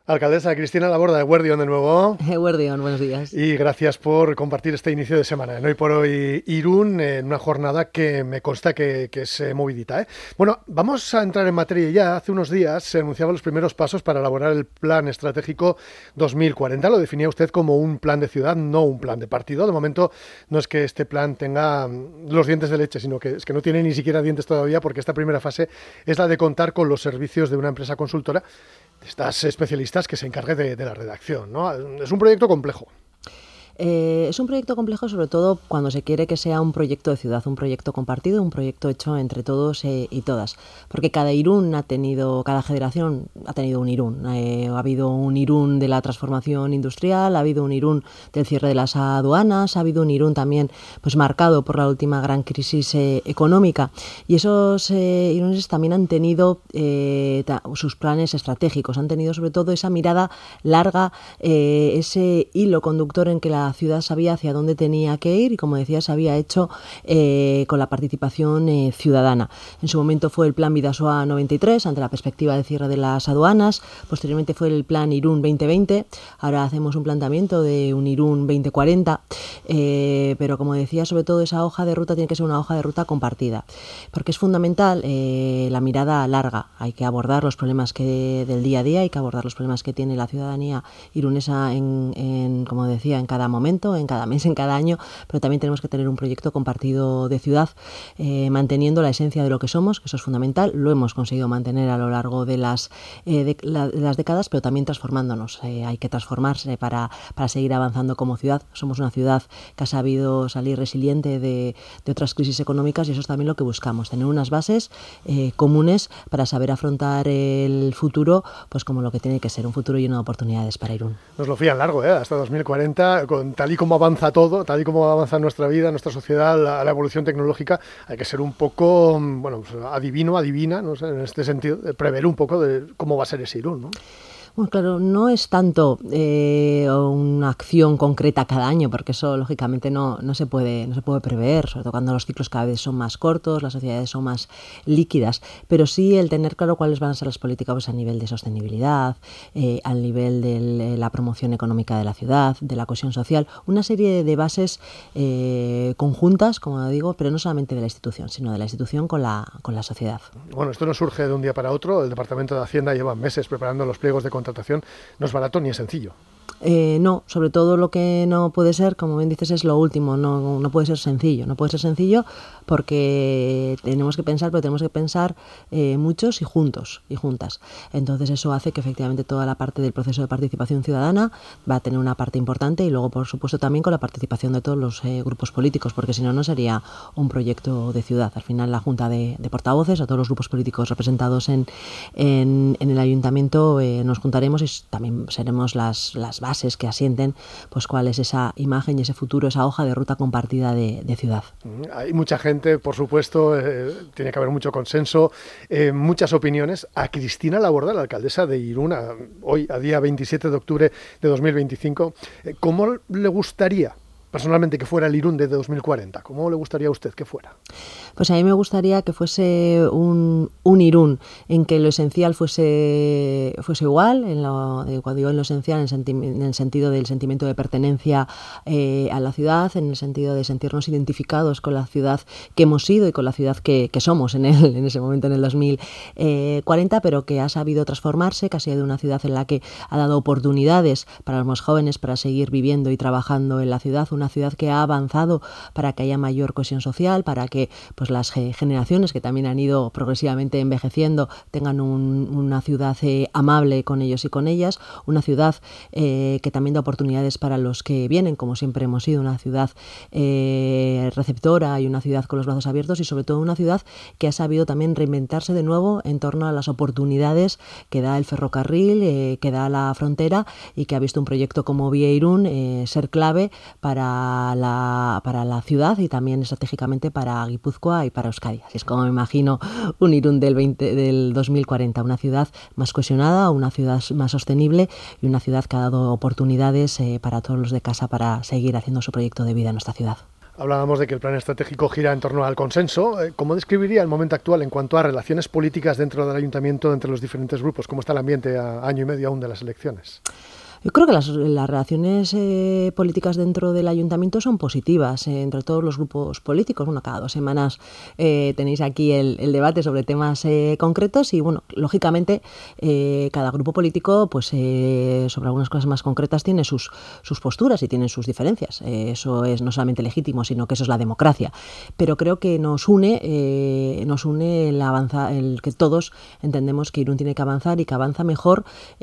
Alcaldesa Cristina Laborda, Eguerdión de nuevo. Eguerdión, buenos días. Y gracias por compartir este inicio de semana. En Hoy por Hoy Irún, en una jornada que me consta que es movidita, ¿eh? Bueno, vamos a entrar en materia ya. Hace unos días se anunciaban los primeros pasos para elaborar el Plan Estratégico 2040. Lo definía usted como un plan de ciudad, no un plan de partido. De momento no es que este plan tenga los dientes de leche, sino que es que no tiene ni siquiera dientes todavía, porque esta primera fase es la de contar con los servicios de una empresa consultora, estas especialistas que se encargue de la redacción, ¿no? Es un proyecto complejo. Es un proyecto complejo, sobre todo cuando se quiere que sea un proyecto de ciudad, un proyecto compartido, un proyecto hecho entre todos y todas. Porque cada Irún cada generación ha tenido un Irún. Ha habido un Irún de la transformación industrial, ha habido un Irún del cierre de las aduanas, ha habido un Irún también pues marcado por la última gran crisis económica. Y esos Irunes también han tenido sus planes estratégicos, han tenido sobre todo esa mirada larga, ese hilo conductor en que la ciudad sabía hacia dónde tenía que ir y, como decía, se había hecho con la participación ciudadana. En su momento fue el Plan Bidasoa 93, ante la perspectiva de cierre de las aduanas. Posteriormente fue el Plan Irún 2020. Ahora hacemos un planteamiento de un Irún 2040. Pero, como decía, sobre todo esa hoja de ruta tiene que ser una hoja de ruta compartida, porque es fundamental la mirada larga. Hay que abordar los problemas del día a día, hay que abordar los problemas que tiene la ciudadanía irunesa como decía, en cada momento, en cada mes, en cada año, pero también tenemos que tener un proyecto compartido de ciudad, manteniendo la esencia de lo que somos, que eso es fundamental. Lo hemos conseguido mantener a lo largo de las décadas, pero también transformándonos. Hay que transformarse para seguir avanzando como ciudad. Somos una ciudad que ha sabido salir resiliente de otras crisis económicas, y eso es también lo que buscamos, tener unas bases comunes para saber afrontar el futuro, pues como lo que tiene que ser, un futuro lleno de oportunidades para Irún. Nos lo fían largo, hasta 2040, tal y como avanza todo, tal y como avanza nuestra vida, nuestra sociedad, la evolución tecnológica. Hay que ser un poco, adivina, no sé, en este sentido, de prever un poco de cómo va a ser ese Irún, ¿no? Bueno, claro, no es tanto una acción concreta cada año, porque eso lógicamente no se puede prever, sobre todo cuando los ciclos cada vez son más cortos, las sociedades son más líquidas, pero sí el tener claro cuáles van a ser las políticas pues, a nivel de sostenibilidad, al nivel de la promoción económica de la ciudad, de la cohesión social, una serie de bases conjuntas, como digo, pero no solamente de la institución, sino de la institución con la sociedad. Bueno, esto no surge de un día para otro. El Departamento de Hacienda lleva meses preparando los pliegos de contratación. No es barato ni es sencillo. No, sobre todo lo que no puede ser, como bien dices, es lo último, no puede ser sencillo, porque tenemos que pensar muchos y juntos y juntas. Entonces eso hace que efectivamente toda la parte del proceso de participación ciudadana va a tener una parte importante, y luego por supuesto también con la participación de todos los grupos políticos, porque si no, no sería un proyecto de ciudad. Al final la Junta de Portavoces, a todos los grupos políticos representados en el Ayuntamiento, nos juntaremos y también seremos las bases que asienten pues cuál es esa imagen y ese futuro, esa hoja de ruta compartida de ciudad. Hay mucha gente, por supuesto, tiene que haber mucho consenso, muchas opiniones. A Cristina Laborda, la alcaldesa de Irún, hoy, a día 27 de octubre de 2025, ¿cómo le gustaría personalmente que fuera el Irún de 2040? ¿Cómo le gustaría a usted que fuera? Pues a mí me gustaría que fuese un Irún en que lo esencial fuese igual, cuando digo en lo esencial, en el sentido del sentimiento de pertenencia a la ciudad, en el sentido de sentirnos identificados con la ciudad que hemos sido y con la ciudad que somos en ese momento, en el 2040, pero que ha sabido transformarse, que ha sido una ciudad en la que ha dado oportunidades para los más jóvenes para seguir viviendo y trabajando en la ciudad, una ciudad que ha avanzado para que haya mayor cohesión social, para que pues las generaciones que también han ido progresivamente envejeciendo tengan una ciudad amable con ellos y con ellas, una ciudad que también da oportunidades para los que vienen, como siempre hemos sido, una ciudad receptora y una ciudad con los brazos abiertos, y sobre todo una ciudad que ha sabido también reinventarse de nuevo en torno a las oportunidades que da el ferrocarril, que da la frontera, y que ha visto un proyecto como Vía Irún ser clave para la ciudad y también estratégicamente para Guipúzcoa y para Euskadi. Así es como me imagino un Irún del 2040, una ciudad más cohesionada, una ciudad más sostenible y una ciudad que ha dado oportunidades para todos los de casa para seguir haciendo su proyecto de vida en nuestra ciudad. Hablábamos de que el plan estratégico gira en torno al consenso. ¿Cómo describiría el momento actual en cuanto a relaciones políticas dentro del ayuntamiento, entre los diferentes grupos? ¿Cómo está el ambiente a año y medio aún de las elecciones? Yo creo que las relaciones políticas dentro del ayuntamiento son positivas entre todos los grupos políticos. Bueno, cada 2 semanas tenéis aquí el debate sobre temas concretos y, bueno, lógicamente cada grupo político, pues sobre algunas cosas más concretas tiene sus posturas y tienen sus diferencias. Eso es no solamente legítimo, sino que eso es la democracia. Pero creo que nos une el que todos entendemos que Irún tiene que avanzar y que avanza mejor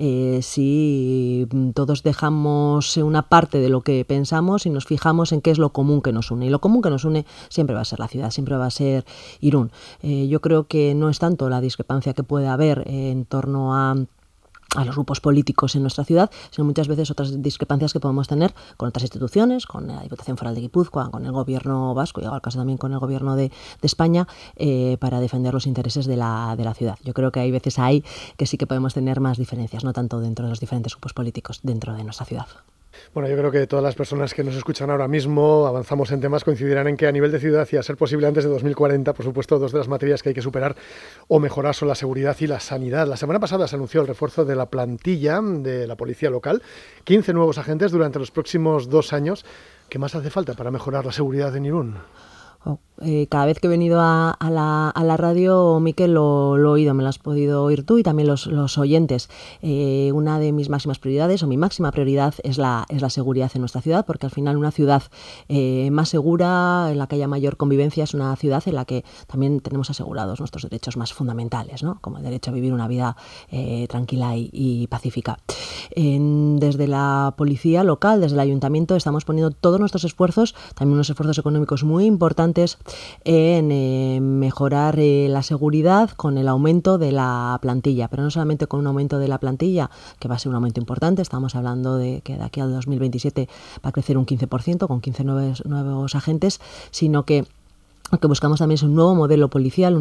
si todos dejamos una parte de lo que pensamos y nos fijamos en qué es lo común que nos une. Y lo común que nos une siempre va a ser la ciudad, siempre va a ser Irún. Yo creo que no es tanto la discrepancia que puede haber en torno a los grupos políticos en nuestra ciudad, sino muchas veces otras discrepancias que podemos tener con otras instituciones, con la Diputación Foral de Guipúzcoa, con el Gobierno vasco y, al caso también, con el Gobierno de España, para defender los intereses de la ciudad. Yo creo que hay veces ahí que sí que podemos tener más diferencias, no tanto dentro de los diferentes grupos políticos dentro de nuestra ciudad. Bueno, yo creo que todas las personas que nos escuchan ahora mismo, avanzamos en temas, coincidirán en que a nivel de ciudad y a ser posible antes de 2040, por supuesto, 2 de las materias que hay que superar o mejorar son la seguridad y la sanidad. La semana pasada se anunció el refuerzo de la plantilla de la policía local, 15 nuevos agentes durante los próximos 2 años. ¿Qué más hace falta para mejorar la seguridad en Irún? Cada vez que he venido a la radio, Miquel, lo he oído, me lo has podido oír tú y también los oyentes. Una de mis máximas prioridades, o mi máxima prioridad, es la seguridad en nuestra ciudad, porque al final una ciudad más segura, en la que haya mayor convivencia, es una ciudad en la que también tenemos asegurados nuestros derechos más fundamentales, ¿no? Como el derecho a vivir una vida tranquila y pacífica. Desde la policía local, desde el ayuntamiento, estamos poniendo todos nuestros esfuerzos, también unos esfuerzos económicos muy importantes, en mejorar la seguridad con el aumento de la plantilla, pero no solamente con un aumento de la plantilla, que va a ser un aumento importante. Estamos hablando de que de aquí al 2027 va a crecer un 15%, con 15 nuevos agentes, sino que lo que buscamos también es un nuevo modelo policial,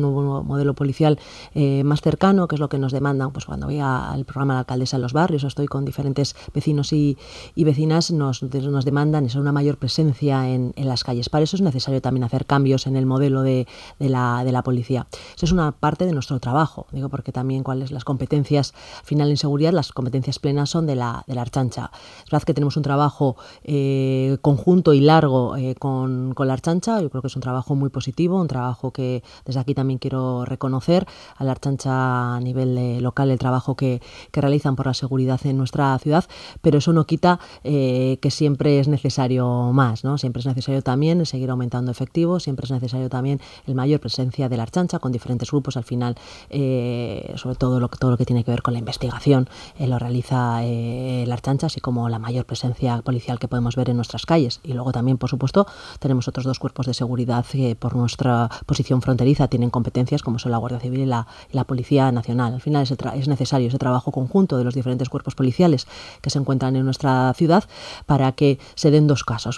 más cercano, que es lo que nos demandan. Pues cuando voy al programa de la alcaldesa en los barrios o estoy con diferentes vecinos y vecinas, nos demandan eso, una mayor presencia en las calles. Para eso es necesario también hacer cambios en el modelo de la policía. Eso es una parte de nuestro trabajo, digo, porque también cuáles las competencias final en seguridad, las competencias plenas son de la Ertzaintza. Es verdad que tenemos un trabajo conjunto y largo con la Ertzaintza. Yo creo que es un trabajo muy positivo, un trabajo que desde aquí también quiero reconocer a la Ertzaintza a nivel local, el trabajo que realizan por la seguridad en nuestra ciudad, pero eso no quita que siempre es necesario más, ¿no? Siempre es necesario también seguir aumentando efectivos, siempre es necesario también el mayor presencia de la Ertzaintza con diferentes grupos. Al final, sobre todo lo que tiene que ver con la investigación, lo realiza la Ertzaintza, así como la mayor presencia policial que podemos ver en nuestras calles. Y luego también, por supuesto, tenemos otros 2 cuerpos de seguridad que por nuestra posición fronteriza tienen competencias, como son la Guardia Civil y la Policía Nacional. Al final es necesario ese trabajo conjunto de los diferentes cuerpos policiales que se encuentran en nuestra ciudad para que se den dos cosas.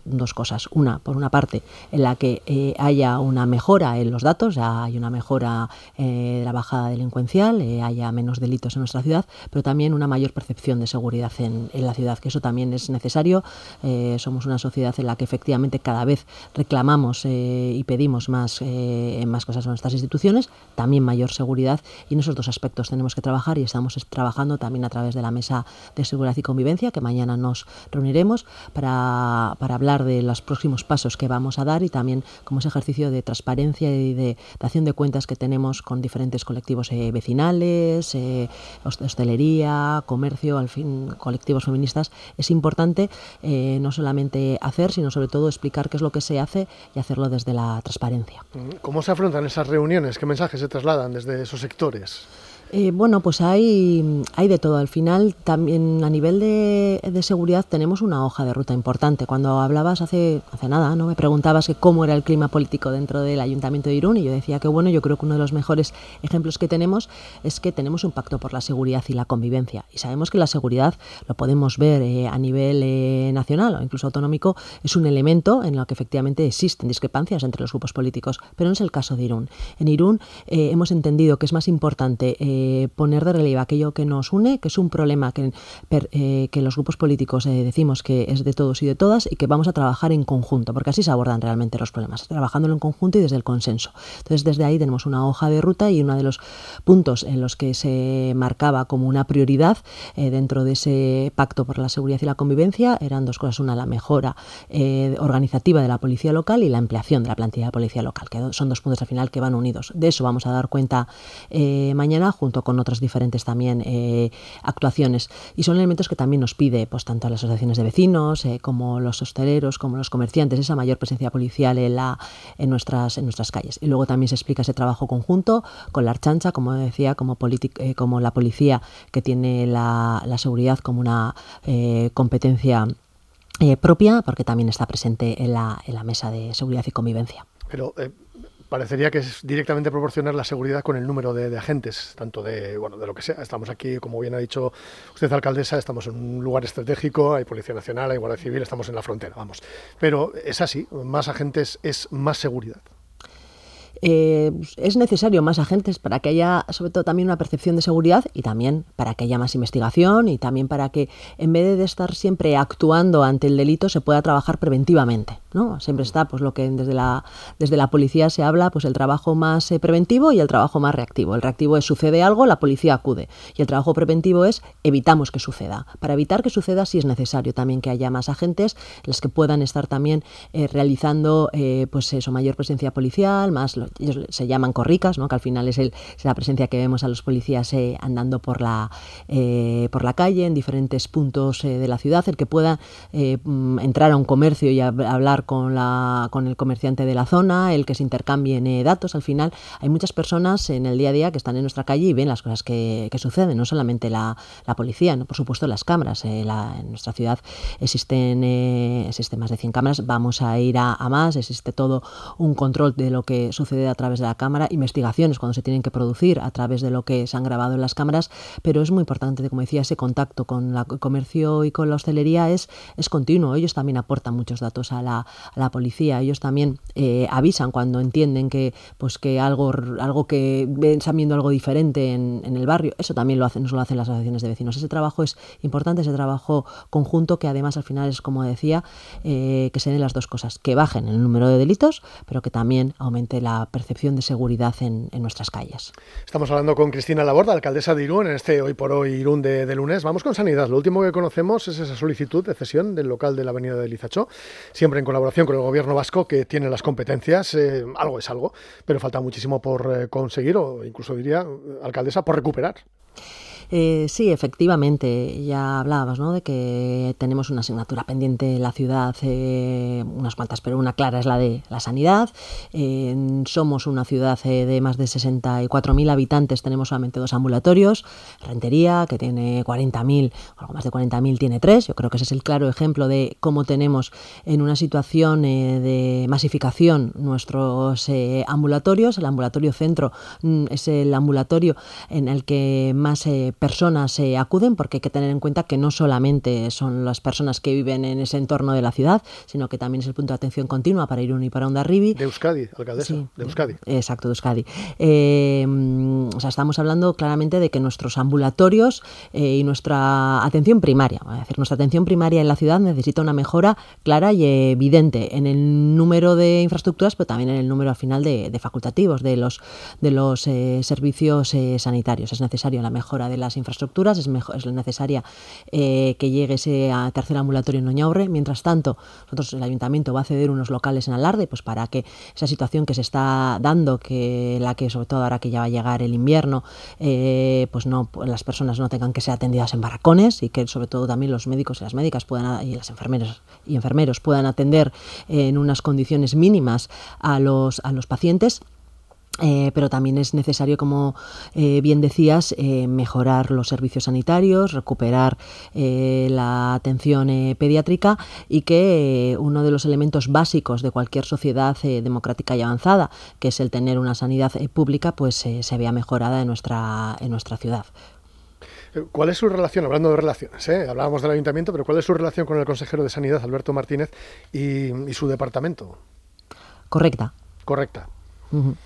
Una, por una parte, en la que haya una mejora en los datos, ya hay una mejora de la bajada delincuencial, haya menos delitos en nuestra ciudad, pero también una mayor percepción de seguridad en la ciudad, que eso también es necesario. Somos una sociedad en la que efectivamente cada vez reclamamos y pedimos más cosas a nuestras instituciones, también mayor seguridad, y en esos 2 aspectos tenemos que trabajar y estamos trabajando también a través de la Mesa de Seguridad y Convivencia, que mañana nos reuniremos para hablar de los próximos pasos que vamos a dar y también como ese ejercicio de transparencia y de dación de cuentas que tenemos con diferentes colectivos vecinales, hostelería, comercio, al fin colectivos feministas. Es importante no solamente hacer, sino sobre todo explicar qué es lo que se hace y hacerlo desde la transparencia. ¿Cómo se afrontan esas reuniones? ¿Qué mensajes se trasladan desde esos sectores? Bueno, pues hay de todo. Al final, también a nivel de seguridad tenemos una hoja de ruta importante. Cuando hablabas hace nada, ¿no?, me preguntabas que cómo era el clima político dentro del Ayuntamiento de Irún, y yo decía que bueno, yo creo que uno de los mejores ejemplos que tenemos es que tenemos un pacto por la seguridad y la convivencia. Y sabemos que la seguridad, lo podemos ver a nivel nacional o incluso autonómico, es un elemento en lo que efectivamente existen discrepancias entre los grupos políticos, pero no es el caso de Irún. En Irún hemos entendido que es más importante poner de relieve aquello que nos une, que es un problema que los grupos políticos decimos que es de todos y de todas y que vamos a trabajar en conjunto, porque así se abordan realmente los problemas, trabajándolo en conjunto y desde el consenso. Entonces, desde ahí tenemos una hoja de ruta y uno de los puntos en los que se marcaba como una prioridad dentro de ese pacto por la seguridad y la convivencia eran dos cosas. Una, la mejora organizativa de la policía local y la ampliación de la plantilla de policía local, que son dos puntos al final que van unidos. De eso vamos a dar cuenta mañana, junto con otras diferentes también actuaciones. Y son elementos que también nos pide pues tanto las asociaciones de vecinos como los hosteleros, como los comerciantes, esa mayor presencia policial en nuestras calles. Y luego también se explica ese trabajo conjunto con la Ertzaintza, como decía, como la policía que tiene la seguridad como una competencia propia, porque también está presente en la mesa de seguridad y convivencia. Pero parecería que es directamente proporcionar la seguridad con el número de agentes, tanto de lo que sea. Estamos aquí, como bien ha dicho usted, alcaldesa, estamos en un lugar estratégico, hay Policía Nacional, hay Guardia Civil, estamos en la frontera, vamos. Pero es así, más agentes es más seguridad. Es necesario más agentes para que haya sobre todo también una percepción de seguridad y también para que haya más investigación y también para que en vez de estar siempre actuando ante el delito se pueda trabajar preventivamente, ¿no? Siempre está pues lo que desde la policía se habla, pues el trabajo más preventivo y el trabajo más reactivo. El reactivo es sucede algo, la policía acude, y el trabajo preventivo es evitamos que suceda. Para evitar que suceda sí es necesario también que haya más agentes, los que puedan estar también realizando pues eso, mayor presencia policial, más ellos se llaman corricas, ¿no? Que al final es la presencia que vemos a los policías andando por la calle en diferentes puntos de la ciudad, el que pueda entrar a un comercio y hablar con el comerciante de la zona, el que se intercambien datos. Al final hay muchas personas en el día a día que están en nuestra calle y ven las cosas que suceden, no solamente la policía, ¿no? Por supuesto las cámaras. En nuestra ciudad existen más de 100 cámaras, vamos a ir a más, existe todo un control de lo que sucede a través de la cámara, investigaciones cuando se tienen que producir a través de lo que se han grabado en las cámaras, pero es muy importante, como decía, ese contacto con el comercio y con la hostelería es continuo. Ellos también aportan muchos datos a la policía, ellos también avisan cuando entienden que algo que están viendo algo diferente en el barrio. Eso también nos lo hacen las asociaciones de vecinos. Ese trabajo es importante, ese trabajo conjunto que además al final es, como decía, que se den las dos cosas, que bajen el número de delitos, pero que también aumente la percepción de seguridad en nuestras calles. Estamos hablando con Cristina Laborda, alcaldesa de Irún, en este Hoy por Hoy Irún de lunes. Vamos con sanidad. Lo último que conocemos es esa solicitud de cesión del local de la avenida de Lizachó, siempre en colaboración con el gobierno vasco, que tiene las competencias. Algo es algo, pero falta muchísimo por conseguir, o incluso diría, alcaldesa, por recuperar. Sí, efectivamente, ya hablabas, ¿no?, de que tenemos una asignatura pendiente en la ciudad, unas cuantas, pero una clara es la de la sanidad. Somos una ciudad de más de 64.000 habitantes, tenemos solamente 2 ambulatorios. Rentería, que tiene 40.000, algo más de 40.000, tiene 3. Yo creo que ese es el claro ejemplo de cómo tenemos en una situación de masificación nuestros ambulatorios. El ambulatorio centro es el ambulatorio en el que más personas acuden, porque hay que tener en cuenta que no solamente son las personas que viven en ese entorno de la ciudad, sino que también es el punto de atención continua para Irún y para Hondarribia. De Euskadi, alcaldesa, sí, de Euskadi. Exacto, de Euskadi. O sea, estamos hablando claramente de que nuestros ambulatorios y nuestra atención primaria, es decir, nuestra atención primaria en la ciudad necesita una mejora clara y evidente en el número de infraestructuras, pero también en el número al final de facultativos de los servicios sanitarios. Es necesario la mejora de las infraestructuras, es necesaria que llegue ese tercer ambulatorio en Oñaurre. Mientras tanto, el ayuntamiento va a ceder unos locales en Alarde, pues para que esa situación que se está dando, que sobre todo ahora que ya va a llegar el invierno, pues las personas no tengan que ser atendidas en barracones, y que sobre todo también los médicos y las médicas y las enfermeras y enfermeros puedan atender en unas condiciones mínimas a los pacientes. Pero también es necesario, como bien decías, mejorar los servicios sanitarios, recuperar la atención pediátrica, y que uno de los elementos básicos de cualquier sociedad democrática y avanzada, que es el tener una sanidad pública, pues se vea mejorada en nuestra ciudad. ¿Cuál es su relación, hablando de relaciones, hablábamos del ayuntamiento, pero cuál es su relación con el consejero de Sanidad, Alberto Martínez, y su departamento? Correcta. Correcta. Uh-huh.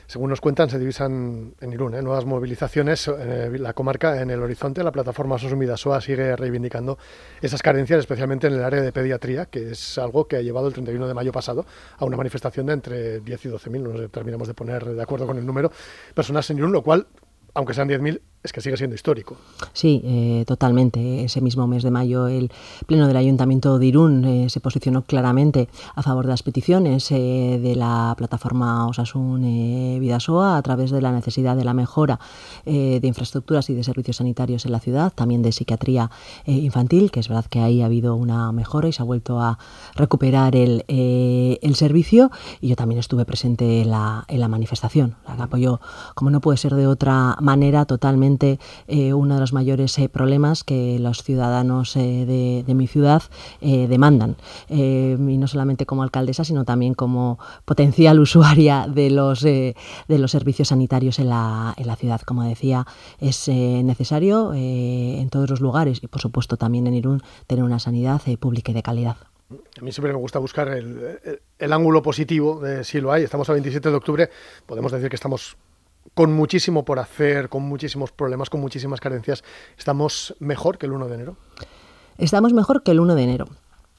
según nos cuentan, se divisan en Irún, nuevas movilizaciones, la comarca en el horizonte. La plataforma SOS Bidasoa sigue reivindicando esas carencias, especialmente en el área de pediatría, que es algo que ha llevado el 31 de mayo pasado a una manifestación de entre 10 y 12.000, no nos terminamos de poner de acuerdo con el número, personas en Irún, lo cual, aunque sean 10.000, es que sigue siendo histórico. Sí, totalmente. Ese mismo mes de mayo el Pleno del Ayuntamiento de Irún se posicionó claramente a favor de las peticiones de la plataforma Osasun Bidasoa a través de la necesidad de la mejora de infraestructuras y de servicios sanitarios en la ciudad, también de psiquiatría infantil, que es verdad que ahí ha habido una mejora y se ha vuelto a recuperar el servicio, y yo también estuve presente en la manifestación. La apoyo, como no puede ser de otra manera, totalmente uno de los mayores problemas que los ciudadanos de mi ciudad demandan, y no solamente como alcaldesa, sino también como potencial usuaria de los servicios sanitarios en la ciudad. Como decía, es necesario en todos los lugares y por supuesto también en Irún tener una sanidad pública y de calidad. A mí siempre me gusta buscar el ángulo positivo, si lo hay. Estamos a 27 de octubre, podemos decir que estamos con muchísimo por hacer, con muchísimos problemas, con muchísimas carencias. ¿Estamos mejor que el 1 de enero? Estamos mejor que el 1 de enero.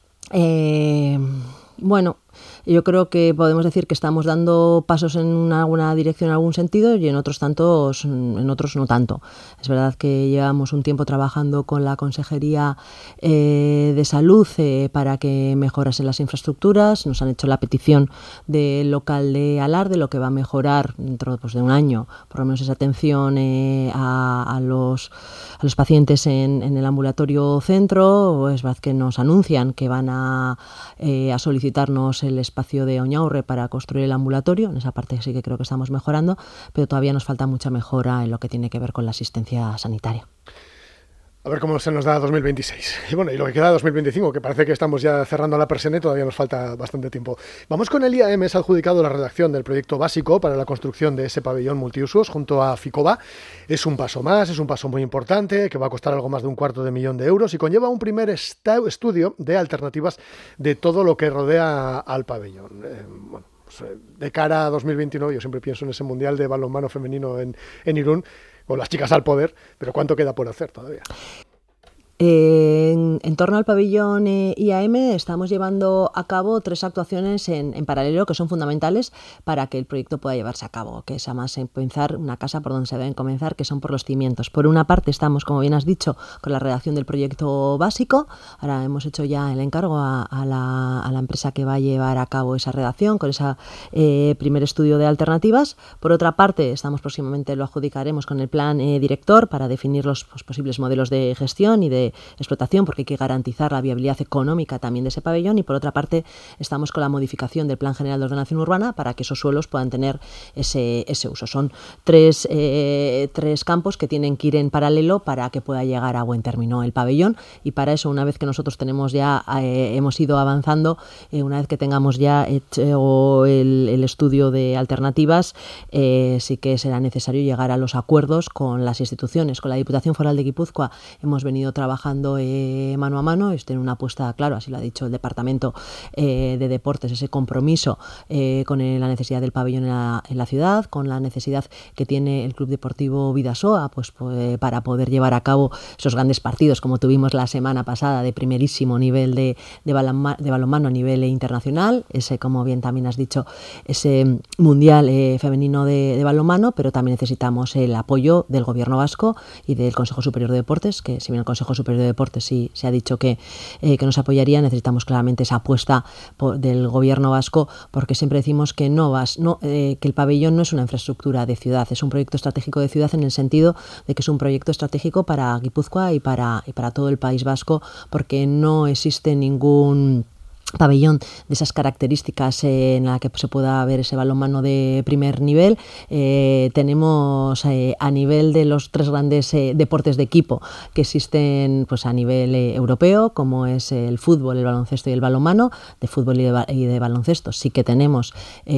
Bueno, yo creo que podemos decir que estamos dando pasos en alguna dirección, en algún sentido, y en otros no tanto. Es verdad que llevamos un tiempo trabajando con la Consejería de Salud para que mejorasen las infraestructuras. Nos han hecho la petición del local de Alarde, lo que va a mejorar dentro de un año, por lo menos esa atención a los pacientes en el ambulatorio centro. Es verdad que nos anuncian que van a solicitarnos el espacio de Oñaurre para construir el ambulatorio. En esa parte sí que creo que estamos mejorando, pero todavía nos falta mucha mejora en lo que tiene que ver con la asistencia sanitaria. A ver cómo se nos da 2026. Y bueno, y lo que queda de 2025, que parece que estamos ya cerrando la persiana y todavía nos falta bastante tiempo. Vamos con el IAM. Se ha adjudicado la redacción del proyecto básico para la construcción de ese pabellón multiusos junto a Ficoba. Es un paso más, es un paso muy importante, que va a costar algo más de 250.000 euros y conlleva un primer estudio de alternativas de todo lo que rodea al pabellón. De cara a 2029, yo siempre pienso en ese Mundial de balonmano femenino en Irún, con las chicas al poder, pero ¿cuánto queda por hacer todavía? En torno al pabellón IAM estamos llevando a cabo 3 actuaciones en paralelo que son fundamentales para que el proyecto pueda llevarse a cabo, que es además empezar una casa por donde se deben comenzar, que son por los cimientos. Por una parte estamos, como bien has dicho, con la redacción del proyecto básico. Ahora hemos hecho ya el encargo a la empresa que va a llevar a cabo esa redacción con ese primer estudio de alternativas. Por otra parte, próximamente lo adjudicaremos con el plan director para definir los posibles modelos de gestión y de explotación, porque hay que garantizar la viabilidad económica también de ese pabellón. Y por otra parte estamos con la modificación del Plan General de Ordenación Urbana para que esos suelos puedan tener ese uso. Son tres campos que tienen que ir en paralelo para que pueda llegar a buen término el pabellón, y para eso, una vez que nosotros tenemos ya hemos ido avanzando, una vez que tengamos ya hecho el estudio de alternativas, sí que será necesario llegar a los acuerdos con las instituciones. Con la Diputación Foral de Guipúzcoa hemos venido trabajando mano a mano. Es tener una apuesta, claro, así lo ha dicho el Departamento de Deportes, ese compromiso con la necesidad del pabellón en la ciudad, con la necesidad que tiene el Club Deportivo Bidasoa para poder llevar a cabo esos grandes partidos como tuvimos la semana pasada de primerísimo nivel de balonmano a nivel internacional, ese, como bien también has dicho, ese Mundial femenino de balonmano. Pero también necesitamos el apoyo del Gobierno vasco y del Consejo Superior de Deportes, que si bien el Consejo Superior de Deportes sí se ha dicho que nos apoyaría, necesitamos claramente esa apuesta del Gobierno vasco, porque siempre decimos que que el pabellón no es una infraestructura de ciudad, es un proyecto estratégico de ciudad, en el sentido de que es un proyecto estratégico para Guipúzcoa y para todo el País Vasco, porque no existe ningún pabellón de esas características en la que se pueda ver ese balonmano de primer nivel. Tenemos a nivel de los 3 grandes deportes de equipo que existen a nivel europeo, como es el fútbol, el baloncesto y el balonmano. De fútbol y de baloncesto sí que tenemos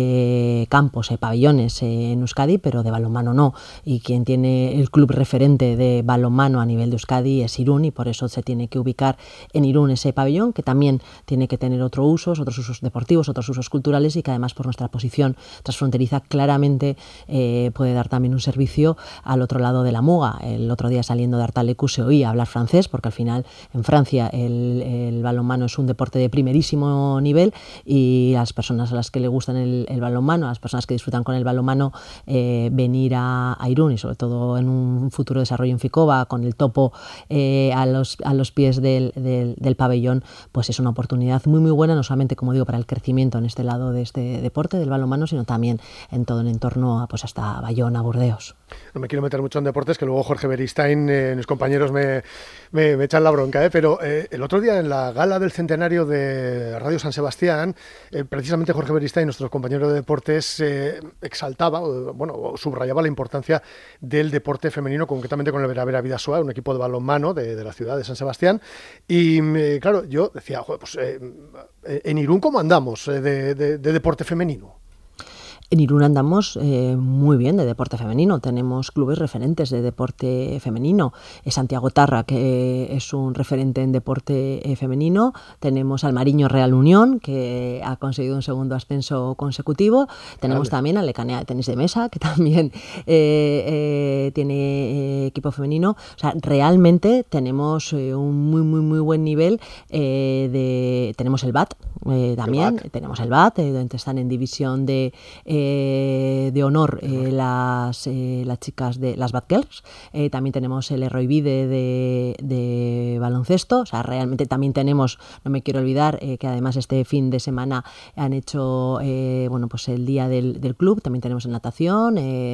campos, pabellones en Euskadi, pero de balonmano no, y quien tiene el club referente de balonmano a nivel de Euskadi es Irún, y por eso se tiene que ubicar en Irún ese pabellón, que también tiene que tener tener otros usos deportivos, otros usos culturales, y que además por nuestra posición transfronteriza claramente puede dar también un servicio al otro lado de la Muga. El otro día saliendo de Artalecu se oía hablar francés, porque al final en Francia el balonmano es un deporte de primerísimo nivel, y las personas a las que le gustan el balonmano, a las personas que disfrutan con el balonmano, venir a Irún, y sobre todo en un futuro desarrollo en Ficoba, con el topo a los pies del pabellón, pues es una oportunidad muy muy buena, no solamente, como digo, para el crecimiento en este lado de este deporte del balonmano, sino también en todo el entorno, pues hasta Bayona, Burdeos. No me quiero meter mucho en deportes, que luego Jorge Beristain, mis compañeros me echan la bronca, pero el otro día en la gala del centenario de Radio San Sebastián, precisamente Jorge Beristain, nuestro compañero de deportes, exaltaba, o subrayaba la importancia del deporte femenino, concretamente con el Veravera Bidasoa, un equipo de balonmano de la ciudad de San Sebastián. Y claro, yo decía, pues en Irún, ¿cómo andamos de deporte femenino? En Irún andamos muy bien de deporte femenino. Tenemos clubes referentes de deporte femenino. Santiago Tarra, que es un referente en deporte femenino. Tenemos al Mariño Real Unión, que ha conseguido un segundo ascenso consecutivo. Tenemos también al Lecanea de tenis de mesa, que también tiene equipo femenino. O sea, realmente tenemos un muy, muy, muy buen nivel. Tenemos el BAT también. Tenemos el BAT, donde están en división de honor las chicas de las Bad Girls. También tenemos el Erroivide de baloncesto. O sea, realmente también tenemos, no me quiero olvidar, que además este fin de semana han hecho pues el día del club. También tenemos en natación,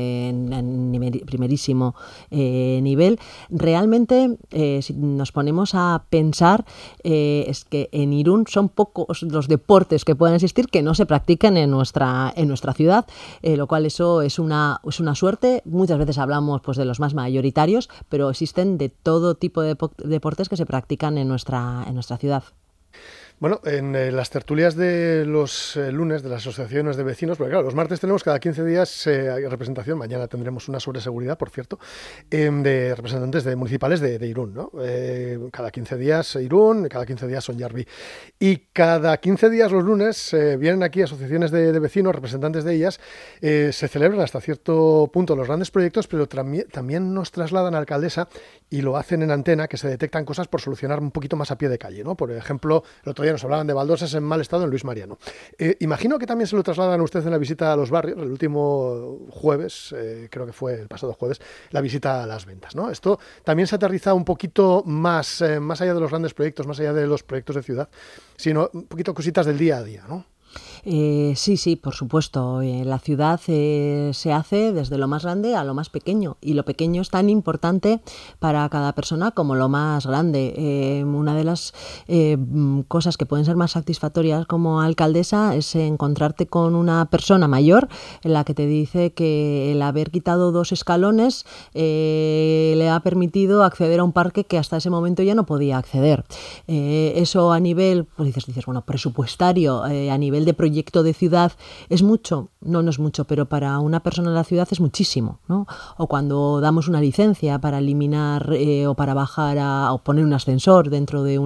en primerísimo nivel. Realmente, si nos ponemos a pensar, es que en Irún son pocos los deportes que pueden existir que no se practiquen en nuestra ciudad. Lo cual eso es una suerte. Muchas veces hablamos pues de los más mayoritarios, pero existen de todo tipo de deportes que se practican en nuestra ciudad. Bueno, en las tertulias de los lunes de las asociaciones de vecinos, porque claro, los martes tenemos cada 15 días representación, mañana tendremos una sobre seguridad, por cierto, de representantes municipales de Irún, ¿no? Cada 15 días Irún, cada 15 días Sonjarvi. Y cada 15 días los lunes vienen aquí asociaciones de vecinos, representantes de ellas, se celebran hasta cierto punto los grandes proyectos, pero también nos trasladan a la alcaldesa y lo hacen en antena, que se detectan cosas por solucionar un poquito más a pie de calle, ¿no? Por ejemplo, el otro día nos hablaban de baldosas en mal estado en Luis Mariano. Imagino que también se lo trasladan a usted en la visita a los barrios, el último jueves, creo que fue el pasado jueves, la visita a las ventas, ¿no? Esto también se aterriza un poquito más allá de los grandes proyectos, más allá de los proyectos de ciudad, sino un poquito cositas del día a día, ¿no? Sí, por supuesto. La ciudad se hace desde lo más grande a lo más pequeño, y lo pequeño es tan importante para cada persona como lo más grande. Una de las cosas que pueden ser más satisfactorias como alcaldesa es encontrarte con una persona mayor en la que te dice que el haber quitado 2 escalones le ha permitido acceder a un parque que hasta ese momento ya no podía acceder. Eso a nivel, pues dices, bueno, presupuestario, a nivel de proyecto de ciudad, ¿es mucho? No es mucho, pero para una persona de la ciudad es muchísimo, ¿no? O cuando damos una licencia para eliminar o para bajar o poner un ascensor dentro de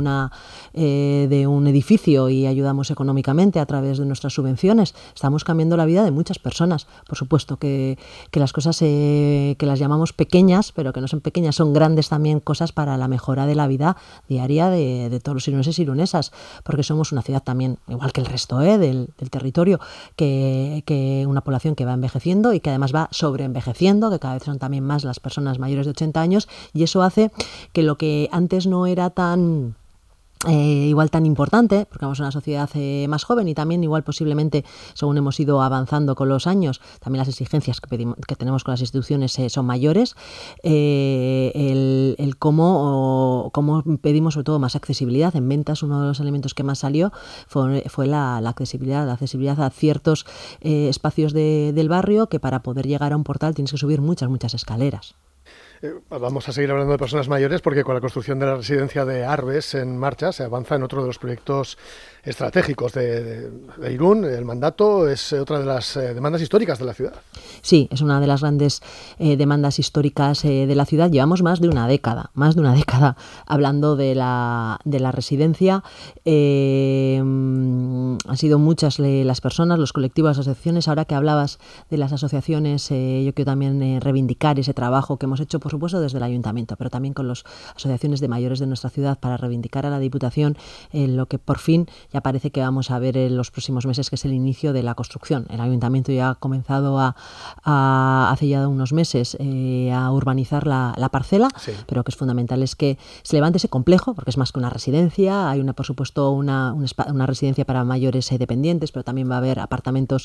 un edificio y ayudamos económicamente a través de nuestras subvenciones, estamos cambiando la vida de muchas personas. Por supuesto que las cosas que las llamamos pequeñas, pero que no son pequeñas, son grandes también cosas para la mejora de la vida diaria de todos los iruneses y irunesas, porque somos una ciudad también, igual que el resto del territorio, que una población que va envejeciendo y que además va sobreenvejeciendo, que cada vez son también más las personas mayores de 80 años, y eso hace que lo que antes no era tan igual tan importante, porque vamos a una sociedad más joven, y también igual posiblemente según hemos ido avanzando con los años, también las exigencias que tenemos con las instituciones son mayores, el cómo pedimos sobre todo más accesibilidad. En ventas uno de los elementos que más salió fue la accesibilidad a ciertos espacios del barrio, que para poder llegar a un portal tienes que subir muchas escaleras. Vamos a seguir hablando de personas mayores porque con la construcción de la residencia de Arbes en marcha se avanza en otro de los proyectos estratégicos de Irún. El mandato es otra de las demandas históricas de la ciudad. Sí, es una de las grandes demandas históricas de la ciudad. Llevamos más de una década hablando de la residencia. Han sido muchas las personas, los colectivos, las asociaciones. Ahora que hablabas de las asociaciones, yo quiero también reivindicar ese trabajo que hemos hecho, por supuesto, desde el Ayuntamiento, pero también con las asociaciones de mayores de nuestra ciudad para reivindicar a la Diputación lo que por fin ya parece que vamos a ver en los próximos meses, que es el inicio de la construcción. El Ayuntamiento ya ha comenzado hace ya unos meses a urbanizar la parcela, sí. Pero que es fundamental es que se levante ese complejo, porque es más que una residencia. Hay por supuesto una residencia para mayores dependientes, pero también va a haber apartamentos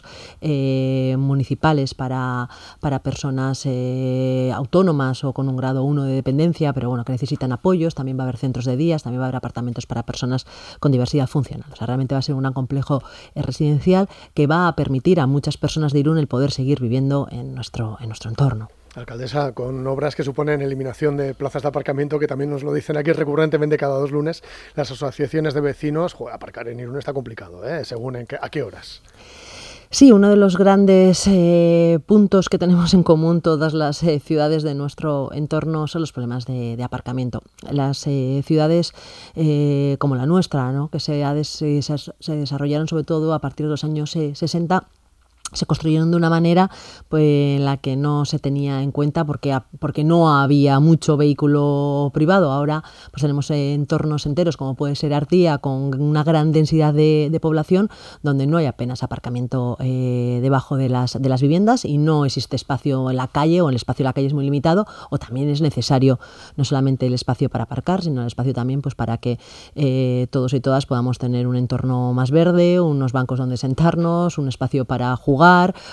municipales para personas autónomas o con un grado 1 de dependencia, pero bueno, que necesitan apoyos. También va a haber centros de días, también va a haber apartamentos para personas con diversidad funcional. O sea, realmente va a ser un complejo residencial que va a permitir a muchas personas de Irún el poder seguir viviendo en nuestro entorno. Alcaldesa, con obras que suponen eliminación de plazas de aparcamiento, que también nos lo dicen aquí recurrentemente cada 2 lunes, las asociaciones de vecinos, aparcar en Irún está complicado, según a qué horas. Sí, uno de los grandes puntos que tenemos en común todas las ciudades de nuestro entorno son los problemas de aparcamiento. Las ciudades como la nuestra, ¿no?, que se desarrollaron sobre todo a partir de los años 60, se construyeron de una manera pues, en la que no se tenía en cuenta porque no había mucho vehículo privado. Ahora pues tenemos entornos enteros como puede ser Artía, con una gran densidad de población, donde no hay apenas aparcamiento debajo de las viviendas y no existe espacio en la calle, o el espacio en la calle es muy limitado, o también es necesario no solamente el espacio para aparcar, sino el espacio también pues para que todos y todas podamos tener un entorno más verde, unos bancos donde sentarnos, un espacio para jugar,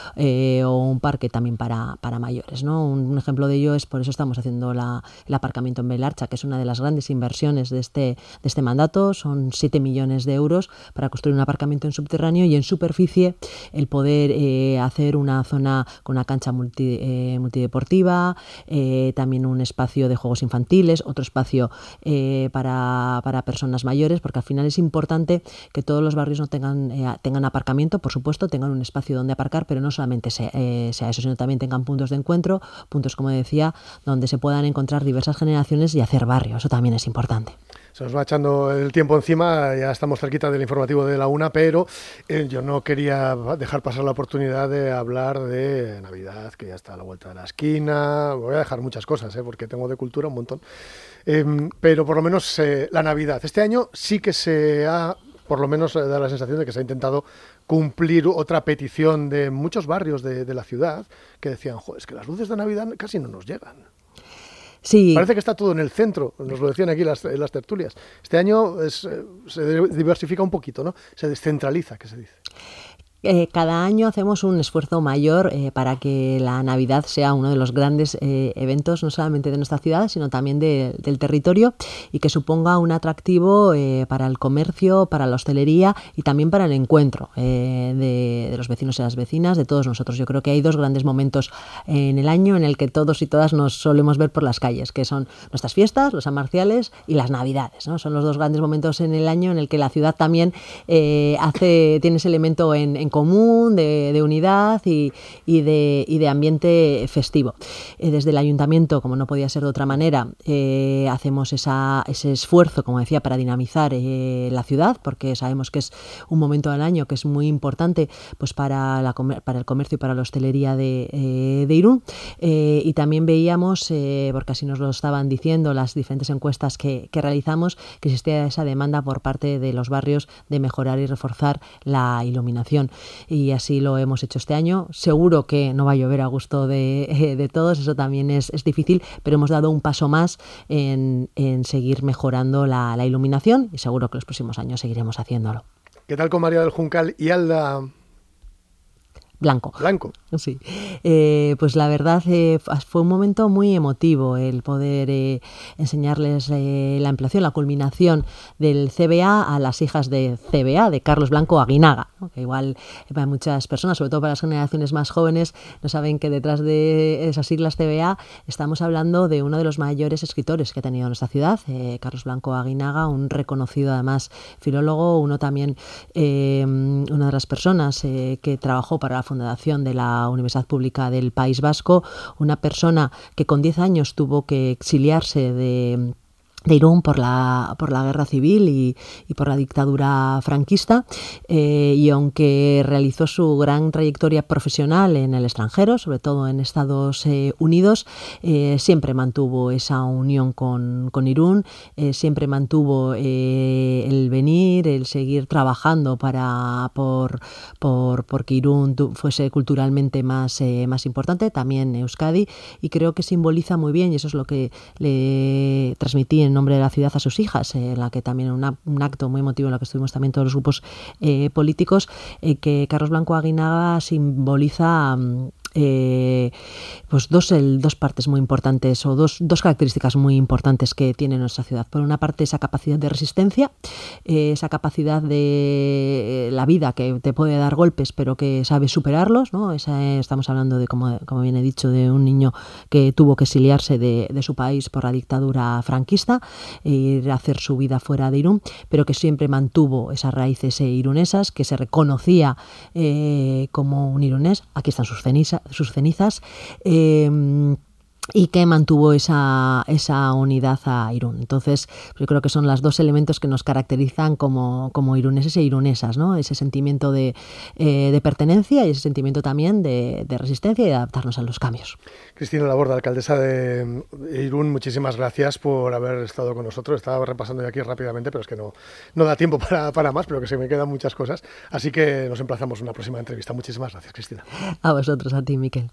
o un parque también para mayores, ¿no? Un ejemplo de ello es, por eso estamos haciendo el aparcamiento en Belarcha, que es una de las grandes inversiones de este mandato. Son 7 millones de euros para construir un aparcamiento en subterráneo y en superficie el poder hacer una zona con una cancha multideportiva, también un espacio de juegos infantiles, otro espacio para personas mayores, porque al final es importante que todos los barrios no tengan aparcamiento, por supuesto, tengan un espacio donde aparcar, pero no solamente sea eso, sino también tengan puntos de encuentro, puntos, como decía, donde se puedan encontrar diversas generaciones y hacer barrio. Eso también es importante. Se nos va echando el tiempo encima, ya estamos cerquita del informativo de la 1, pero yo no quería dejar pasar la oportunidad de hablar de Navidad, que ya está a la vuelta de la esquina. Voy a dejar muchas cosas, porque tengo de cultura un montón. Pero por lo menos la Navidad. Este año sí que por lo menos da la sensación de que se ha intentado cumplir otra petición de muchos barrios de la ciudad que decían, es que las luces de Navidad casi no nos llegan. Sí. Parece que está todo en el centro, nos lo decían aquí las tertulias. Este año se diversifica un poquito, ¿no? Se descentraliza, que se dice. Cada año hacemos un esfuerzo mayor para que la Navidad sea uno de los grandes eventos, no solamente de nuestra ciudad, sino también del territorio, y que suponga un atractivo para el comercio, para la hostelería y también para el encuentro de los vecinos y las vecinas, de todos nosotros. Yo creo que hay 2 grandes momentos en el año en el que todos y todas nos solemos ver por las calles, que son nuestras fiestas, los sanmarciales y las Navidades, ¿no? Son los 2 grandes momentos en el año en el que la ciudad también tiene ese elemento en común, de unidad y de ambiente festivo. Desde el Ayuntamiento, como no podía ser de otra manera, hacemos ese esfuerzo, como decía, para dinamizar la ciudad, porque sabemos que es un momento del año que es muy importante pues para el comercio y para la hostelería de Irún. Y también veíamos, porque así nos lo estaban diciendo las diferentes encuestas que realizamos, que existía esa demanda por parte de los barrios de mejorar y reforzar la iluminación. Y así lo hemos hecho este año. Seguro que no va a llover a gusto de todos, eso también es difícil, pero hemos dado un paso más en seguir mejorando la iluminación, y seguro que los próximos años seguiremos haciéndolo. ¿Qué tal con María del Juncal y Alda? blanco. Blanco. Sí. Pues la verdad fue un momento muy emotivo el poder enseñarles la ampliación, la culminación del CBA a las hijas de CBA, de Carlos Blanco Aguinaga, ¿no? Que igual para muchas personas, sobre todo para las generaciones más jóvenes, no saben que detrás de esas siglas CBA estamos hablando de uno de los mayores escritores que ha tenido nuestra ciudad, Carlos Blanco Aguinaga, un reconocido además filólogo, una de las personas que trabajó para la fundación de la Universidad Pública del País Vasco, una persona que con 10 años tuvo que exiliarse de Irún por la guerra civil y por la dictadura franquista, y aunque realizó su gran trayectoria profesional en el extranjero, sobre todo en Estados Unidos, siempre mantuvo esa unión con Irún, siempre mantuvo el venir, el seguir trabajando porque Irún fuese culturalmente más importante, también Euskadi, y creo que simboliza muy bien, y eso es lo que le transmití en nombre de la ciudad a sus hijas, en la que también un acto muy emotivo en el que estuvimos también todos los grupos políticos, que Carlos Blanco Aguinaga simboliza pues dos partes muy importantes, o dos características muy importantes que tiene nuestra ciudad. Por una parte, esa capacidad de resistencia, esa capacidad de la vida que te puede dar golpes pero que sabe superarlos, ¿no? Estamos hablando de, como bien he dicho, de un niño que tuvo que exiliarse de su país por la dictadura franquista, ir a hacer su vida fuera de Irún, pero que siempre mantuvo esas raíces irunesas, que se reconocía como un irunés. Aquí están sus cenizas, y que mantuvo esa unidad a Irún. Entonces, yo creo que son los dos elementos que nos caracterizan como iruneses e irunesas, ¿no? Ese sentimiento de pertenencia y ese sentimiento también de resistencia y de adaptarnos a los cambios. Cristina Laborda, alcaldesa de Irún, muchísimas gracias por haber estado con nosotros. Estaba repasando yo aquí rápidamente, pero es que no da tiempo para más, pero que se me quedan muchas cosas. Así que nos emplazamos a una próxima entrevista. Muchísimas gracias, Cristina. A vosotros, a ti, Miquel.